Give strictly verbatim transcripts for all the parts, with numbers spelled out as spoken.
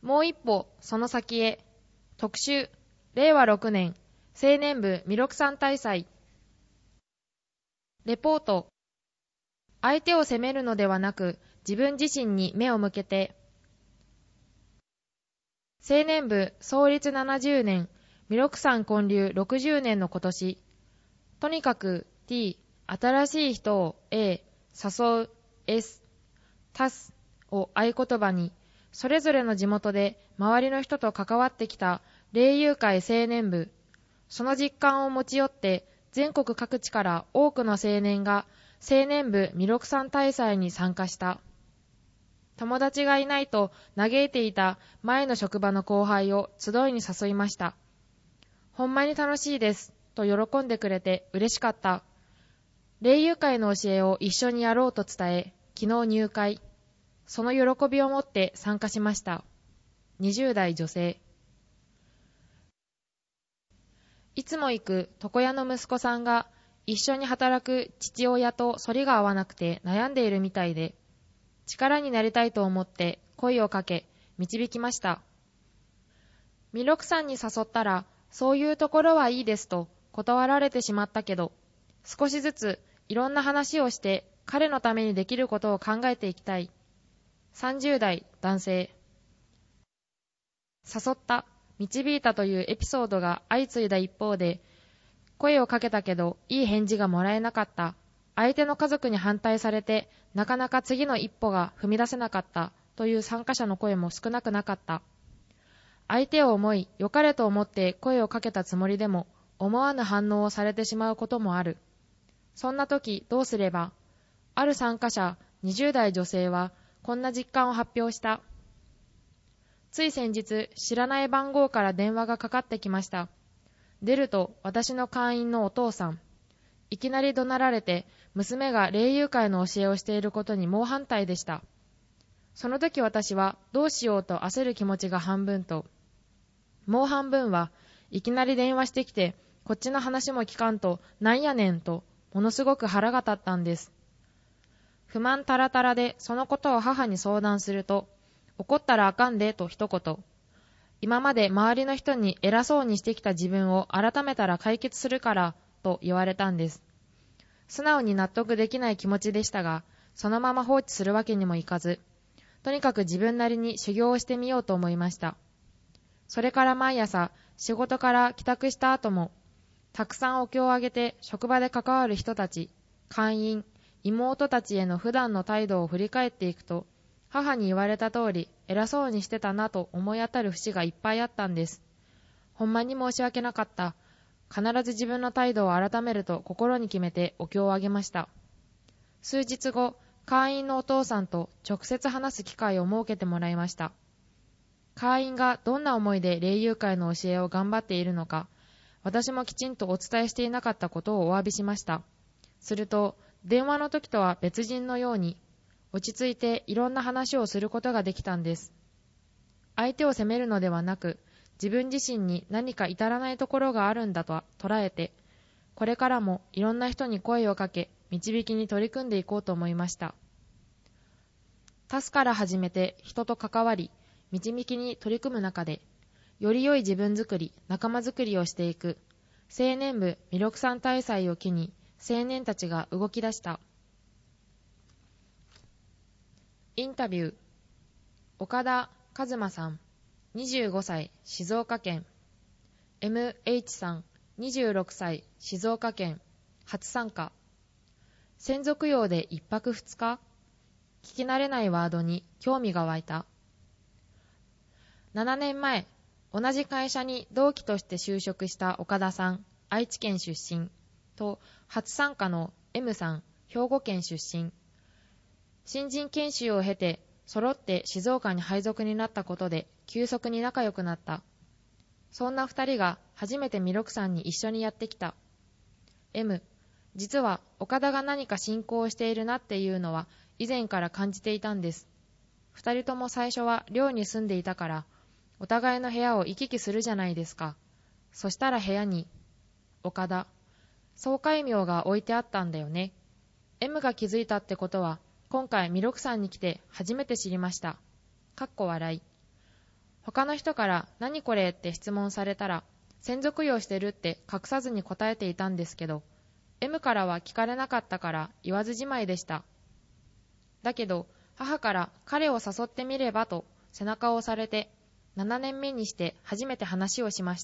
もう一歩その先へ。特集、れいわろくねん青年部弥勒さん大祭。レポート、相手を責めるのではなく自分自身に目を向けて。青年部創立ななじゅうねん、弥勒さん建立ろくじゅうねんの今年、とにかく T、新しい人を A、誘う S、足すを合言葉に、それぞれの地元で周りの人と関わってきた霊友会青年部、その実感を持ち寄って全国各地から多くの青年が青年部弥勒さん大祭に参加した。友達がいないと嘆いていた前の職場の後輩を集いに誘いました。ほんまに楽しいですと喜んでくれて嬉しかった。霊友会の教えを一緒にやろうと伝え、昨日入会。その喜びを持って参加しました。にじゅう代女性。いつも行く床屋の息子さんが一緒に働く父親と反りが合わなくて悩んでいるみたいで、力になりたいと思って声をかけ導きました。弥勒さんに誘ったらそういうところはいいですと断られてしまったけど、少しずついろんな話をして彼のためにできることを考えていきたい。さんじゅう代男性。誘った、導いたというエピソードが相次いだ一方で、声をかけたけどいい返事がもらえなかった。相手の家族に反対されてなかなか次の一歩が踏み出せなかったという参加者の声も少なくなかった。相手を思い、良かれと思って声をかけたつもりでも思わぬ反応をされてしまうこともある。そんな時どうすれば。ある参加者にじゅう代女性はこんな実感を発表した。つい先日、知らない番号から電話がかかってきました。出ると私の会員のお父さん。いきなり怒鳴られて、娘が霊友会の教えをしていることに猛反対でした。その時私はどうしようと焦る気持ちが半分と、もう半分はいきなり電話してきて、こっちの話も聞かんとなんやねんと、ものすごく腹が立ったんです。不満たらたらでそのことを母に相談すると、怒ったらあかんでと一言。今まで周りの人に偉そうにしてきた自分を改めたら解決するからと言われたんです。素直に納得できない気持ちでしたが、そのまま放置するわけにもいかず、とにかく自分なりに修行をしてみようと思いました。それから毎朝、仕事から帰宅した後も、たくさんお経をあげて職場で関わる人たち、会員、妹たちへの普段の態度を振り返っていくと、母に言われた通り偉そうにしてたなと思い当たる節がいっぱいあったんです。ほんまに申し訳なかった。必ず自分の態度を改めると心に決めてお経をあげました。数日後、会員のお父さんと直接話す機会を設けてもらいました。会員がどんな思いで霊友会の教えを頑張っているのか、私もきちんとお伝えしていなかったことをお詫びしました。すると、電話の時とは別人のように、落ち着いていろんな話をすることができたんです。相手を責めるのではなく、自分自身に何か至らないところがあるんだと捉えて、これからもいろんな人に声をかけ、導きに取り組んでいこうと思いました。タスから始めて人と関わり、導きに取り組む中で、より良い自分づくり、仲間づくりをしていく、青年部弥勒さん大祭を機に、青年たちが動き出した。インタビュー、岡田和馬さん、にじゅうごさい、静岡県。エムエイチ さん、にじゅうろくさい、静岡県。初参加。専属用で一泊二日？聞き慣れないワードに興味が湧いた。ななねんまえ、同じ会社に同期として就職した岡田さん、愛知県出身、と初参加の エム さん、兵庫県出身。新人研修を経て、揃って静岡に配属になったことで急速に仲良くなった。そんな二人が初めて弥勒さんに一緒にやってきた。M、実は岡田が何か進行しているなっていうのは以前から感じていたんです。二人とも最初は寮に住んでいたから、お互いの部屋を行き来するじゃないですか。そしたら部屋に、岡田、総戒名が置いてあったんだよね。M が気づいたってことは、今回弥勒さんに来て初めて知りました。かっこ笑い。 他の人から何これって質問されたら、専属用してるって隠さずに答えていたんですけど、M からは聞かれなかったから言わずじまいでした。だけど母から彼を誘ってみればと背中を押されて、ななねんめにして初めて話をしました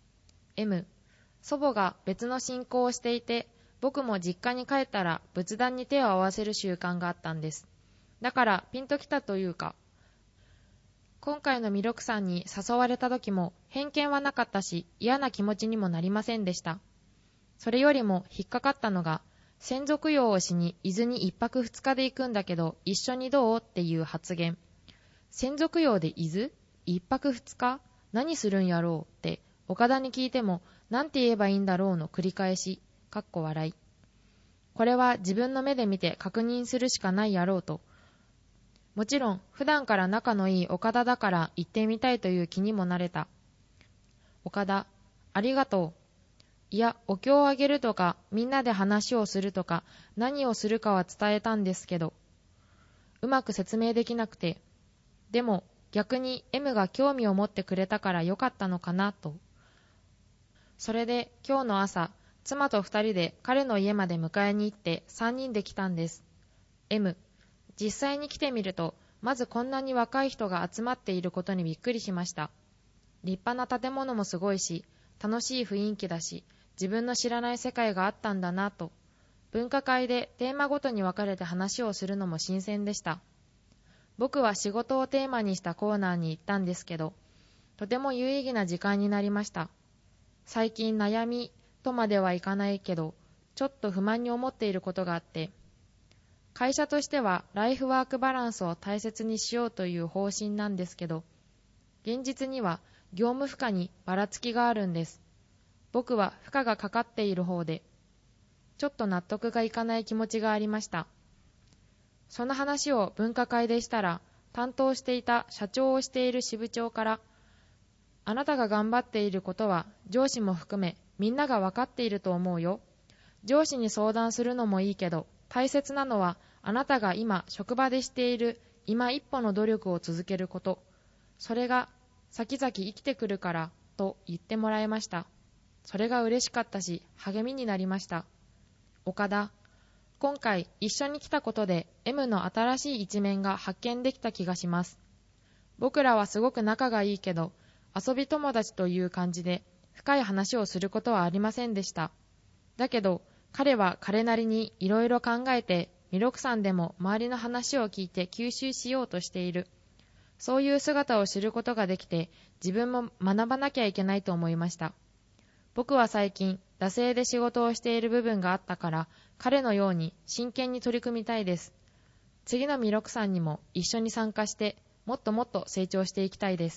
。M、祖母が別の信仰をしていて、僕も実家に帰ったら仏壇に手を合わせる習慣があったんです。だからピンときたというか、今回の弥勒さんに誘われた時も偏見はなかったし、嫌な気持ちにもなりませんでした。それよりも引っかかったのが、専属用をしに伊豆に一泊二日で行くんだけど一緒にどうっていう発言。専属用で伊豆一泊二日何するんやろうって岡田に聞いてもなんて言えばいいんだろうの繰り返し、かっこ笑い。これは自分の目で見て確認するしかないやろうと。もちろん普段から仲のいい岡田だから行ってみたいという気にもなれた。岡田、ありがとう。いや、お経をあげるとか、みんなで話をするとか、何をするかは伝えたんですけど、うまく説明できなくて、でも逆に M が興味を持ってくれたからよかったのかなと。それで今日の朝、妻と二人で彼の家まで迎えに行って三人で来たんです。M、実際に来てみると、まずこんなに若い人が集まっていることにびっくりしました。立派な建物もすごいし、楽しい雰囲気だし、自分の知らない世界があったんだなと。文化会でテーマごとに分かれて話をするのも新鮮でした。僕は仕事をテーマにしたコーナーに行ったんですけど、とても有意義な時間になりました。最近悩みとまではいかないけど、ちょっと不満に思っていることがあって、会社としてはライフワークバランスを大切にしようという方針なんですけど、現実には業務負荷にばらつきがあるんです。僕は負荷がかかっている方で、ちょっと納得がいかない気持ちがありました。その話を分科会でしたら、担当していた社長をしている支部長から、あなたが頑張っていることは上司も含めみんなが分かっていると思うよ。上司に相談するのもいいけど、大切なのはあなたが今職場でしている今一歩の努力を続けること。それが先々生きてくるからと言ってもらいました。それが嬉しかったし励みになりました。岡田、今回一緒に来たことで M の新しい一面が発見できた気がします。僕らはすごく仲がいいけど、遊び友達という感じで深い話をすることはありませんでした。だけど彼は彼なりにいろいろ考えて、弥勒さんでも周りの話を聞いて吸収しようとしている。そういう姿を知ることができて、自分も学ばなきゃいけないと思いました。僕は最近、惰性で仕事をしている部分があったから、彼のように真剣に取り組みたいです。次の弥勒さんにも一緒に参加して、もっともっと成長していきたいです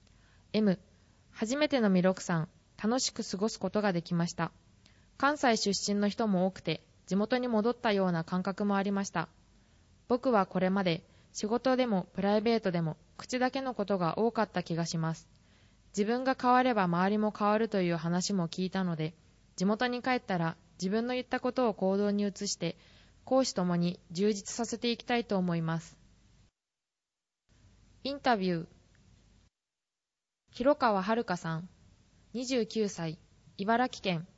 。M、初めての弥勒さん、楽しく過ごすことができました。関西出身の人も多くて、地元に戻ったような感覚もありました。僕はこれまで仕事でもプライベートでも口だけのことが多かった気がします。自分が変われば周りも変わるという話も聞いたので、地元に帰ったら自分の言ったことを行動に移して、公私ともに充実させていきたいと思います。インタビュー。広川遥さん、にじゅうきゅうさい、茨城県。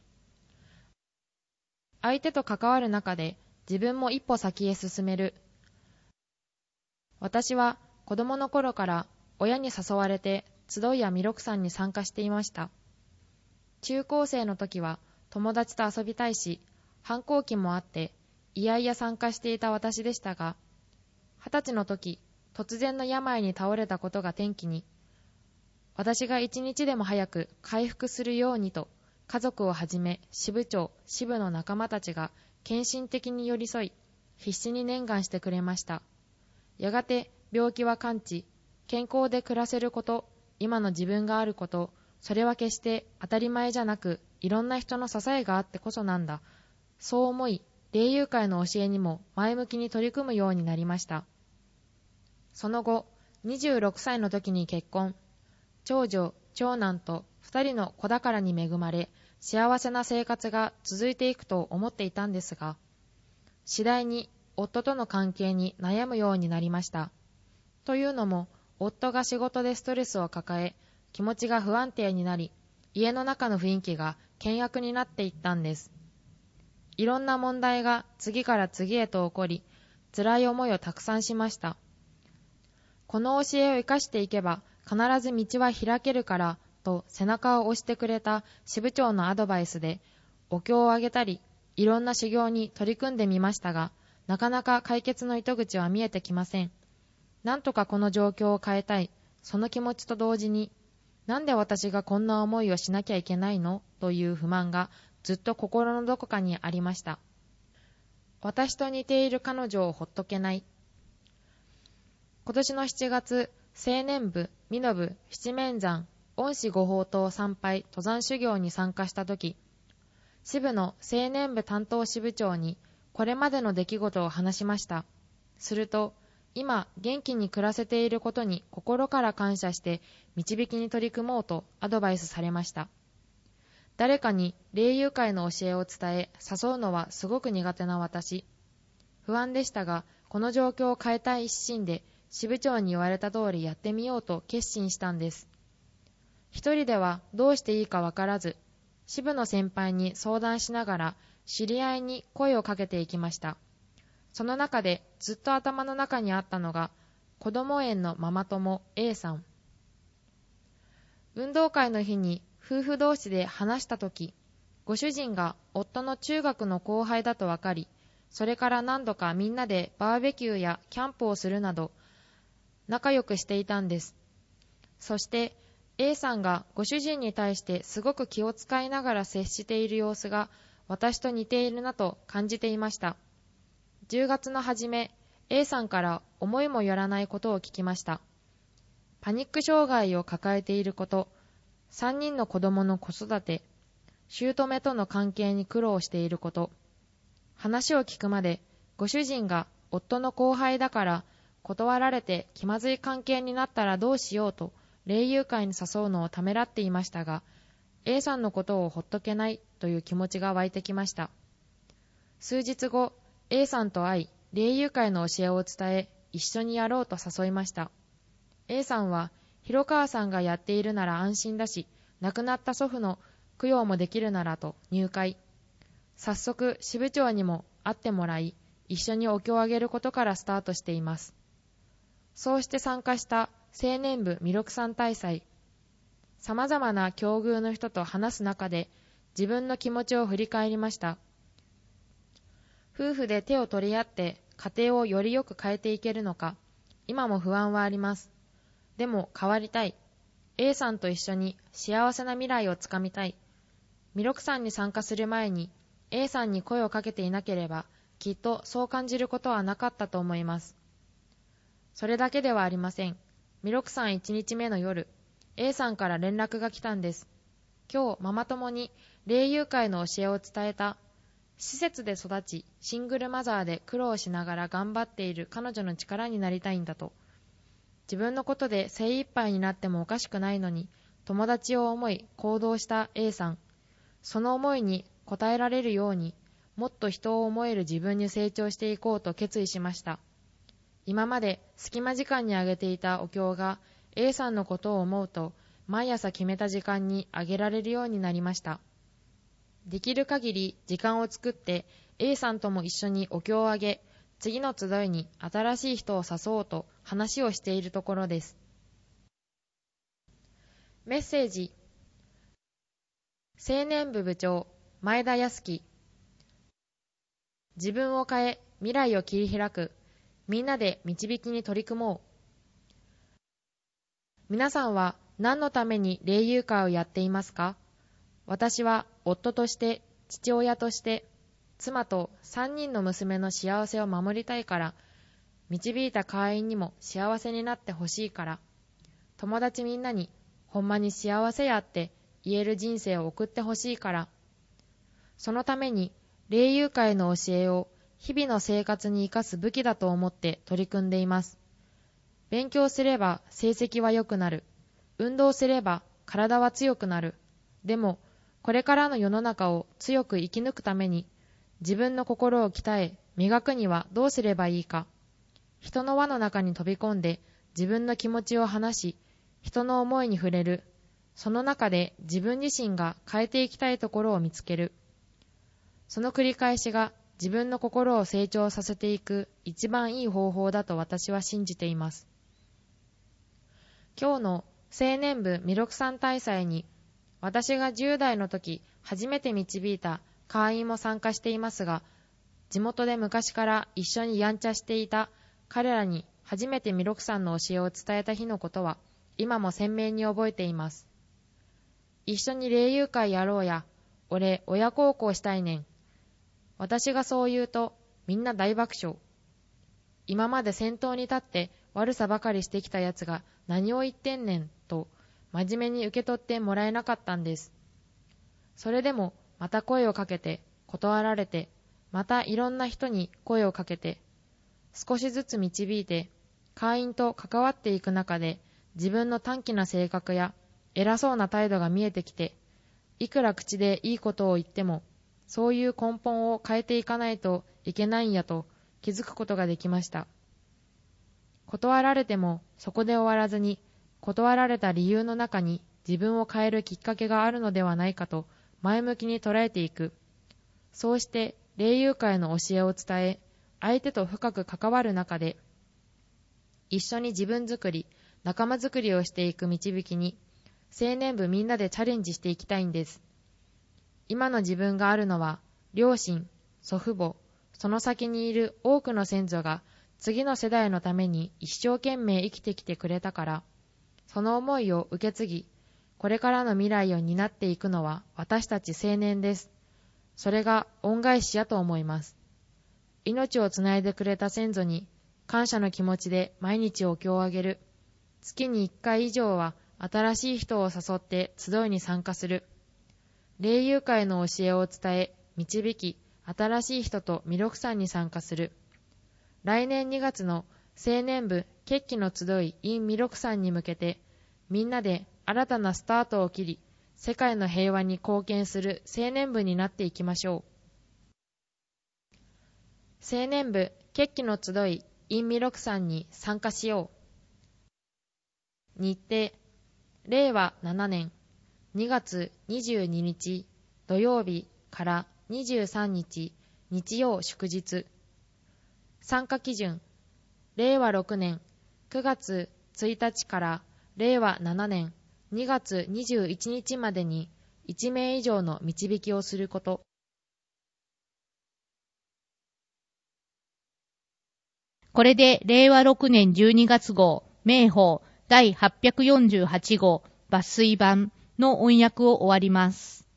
相手と関わる中で自分も一歩先へ進める。私は子供の頃から親に誘われて集いや弥勒さんに参加していました。中高生の時は友達と遊びたいし、反抗期もあっていやいや参加していた私でしたが、二十歳の時、突然の病に倒れたことが転機に、私が一日でも早く回復するようにと、家族をはじめ支部長、支部の仲間たちが献身的に寄り添い、必死に念願してくれました。やがて病気は完治、健康で暮らせること、今の自分があること、それは決して当たり前じゃなく、いろんな人の支えがあってこそなんだ。そう思い、霊友会の教えにも前向きに取り組むようになりました。その後、にじゅうろくさいの時に結婚。長女、長男と二人の子宝に恵まれ、幸せな生活が続いていくと思っていたんですが、次第に夫との関係に悩むようになりました。というのも、 夫が仕事でストレスを抱え、気持ちが不安定になり、家の中の雰囲気が険悪になっていったんです。いろんな問題が次から次へと起こり、辛い思いをたくさんしました。この教えを生かしていけば必ず道は開けるからと背中を押してくれた支部長のアドバイスで、お経をあげたり、いろんな修行に取り組んでみましたが、なかなか解決の糸口は見えてきません。なんとかこの状況を変えたい、その気持ちと同時に、なんで私がこんな思いをしなきゃいけないのという不満がずっと心のどこかにありました。私と似ている彼女をほっとけない。今年のしちがつ、青年部、美濃部、七面山、恩師御法島参拝登山修行に参加したとき、支部の青年部担当支部長にこれまでの出来事を話しました。すると、今元気に暮らせていることに心から感謝して導きに取り組もうとアドバイスされました。誰かに霊友会の教えを伝え誘うのはすごく苦手な私。不安でしたが、この状況を変えたい一心で支部長に言われた通りやってみようと決心したんです。一人ではどうしていいかわからず、支部の先輩に相談しながら知り合いに声をかけていきました。その中でずっと頭の中にあったのが、子ども園のママ友 A さん。運動会の日に夫婦同士で話したとき、ご主人が夫の中学の後輩だとわかり、それから何度かみんなでバーベキューやキャンプをするなど、仲良くしていたんです。そして A さんがご主人に対してすごく気を使いながら接している様子が私と似ているなと感じていました。じゅうがつの初め、A さんから思いもよらないことを聞きました。パニック障害を抱えていること、さんにんの子供の子育て、姑との関係に苦労していること。話を聞くまで、ご主人が夫の後輩だから断られて気まずい関係になったらどうしようと霊友会に誘うのをためらっていましたが、A さんのことをほっとけないという気持ちが湧いてきました。数日後、A さんと会い、霊友会の教えを伝え、一緒にやろうと誘いました。A さんは、広川さんがやっているなら安心だし、亡くなった祖父の供養もできるならと入会。早速、支部長にも会ってもらい、一緒にお経をあげることからスタートしています。そうして参加した青年部弥勒さん大祭。様々な境遇の人と話す中で、自分の気持ちを振り返りました。夫婦で手を取り合って家庭をよりよく変えていけるのか、今も不安はあります。でも変わりたい。A さんと一緒に幸せな未来をつかみたい。弥勒さんに参加する前に A さんに声をかけていなければ、きっとそう感じることはなかったと思います。それだけではありません。弥勒さんいちにちめの夜、A さんから連絡が来たんです。今日ママ友に霊友会の教えを伝えた。施設で育ち、シングルマザーで苦労しながら頑張っている彼女の力になりたいんだと。自分のことで精一杯になってもおかしくないのに、友達を思い行動した A さん。その思いに応えられるように、もっと人を思える自分に成長していこうと決意しました。今まで隙間時間にあげていたお経が A さんのことを思うと、毎朝決めた時間にあげられるようになりました。できる限り時間を作って A さんとも一緒にお経をあげ、次の集いに新しい人を誘おうと話をしているところです。メッセージ。青年部部長前田康樹。自分を変え未来を切り開く。みんなで導きに取り組もう。皆さんは何のために霊友会をやっていますか？私は夫として、父親として、妻とさんにんの娘の幸せを守りたいから、導いた会員にも幸せになってほしいから、友達みんなにほんまに幸せやって言える人生を送ってほしいから、そのために霊友会の教えを日々の生活に生かす武器だと思って取り組んでいます。勉強すれば成績は良くなる。運動すれば体は強くなる。でも、これからの世の中を強く生き抜くために、自分の心を鍛え、磨くにはどうすればいいか。人の輪の中に飛び込んで、 自分の気持ちを話し、人の思いに触れる。その中で自分自身が変えていきたいところを見つける。その繰り返しが自分の心を成長させていく一番いい方法だと私は信じています。今日の青年部弥勒さん大祭に、私がじゅう代の時初めて導いた会員も参加していますが、地元で昔から一緒にやんちゃしていた彼らに初めて弥勒さんの教えを伝えた日のことは今も鮮明に覚えています。一緒に霊友会やろうや、俺親孝行したいねん。私がそう言うとみんな大爆笑。今まで先頭に立って悪さばかりしてきたやつが何を言ってんねんと真面目に受け取ってもらえなかったんです。それでもまた声をかけて断られて、またいろんな人に声をかけて、少しずつ導いて会員と関わっていく中で自分の短気な性格や偉そうな態度が見えてきて、いくら口でいいことを言ってもそういう根本を変えていかないといけないんやと気づくことができました。断られてもそこで終わらずに、断られた理由の中に自分を変えるきっかけがあるのではないかと前向きに捉えていく。そうして霊友会の教えを伝え、相手と深く関わる中で、一緒に自分作り、仲間作りをしていく導きに、青年部みんなでチャレンジしていきたいんです。今の自分があるのは、両親、祖父母、その先にいる多くの先祖が次の世代のために一生懸命生きてきてくれたから、その思いを受け継ぎ、これからの未来を担っていくのは私たち青年です。それが恩返しやと思います。命をつないでくれた先祖に感謝の気持ちで毎日お経をあげる。月にいっかい以上は新しい人を誘って集いに参加する。霊友会の教えを伝え、導き、新しい人と弥勒山に参加する。来年にがつの青年部決起の集い in 弥勒山に向けて、みんなで新たなスタートを切り、世界の平和に貢献する青年部になっていきましょう。青年部決起の集い in 弥勒山に参加しよう。日程、れいわななねんにがつにじゅうににち土曜日からにじゅうさんにち日曜祝日。参加基準、れいわろくねんくがつついたちかられいわななねんにがつにじゅういちにちまでにいちめい以上の導きをすること。 これでれいわろくねんじゅうにがつ号明報だいはっぴゃくよんじゅうはちごう抜粋版の音訳を終わります。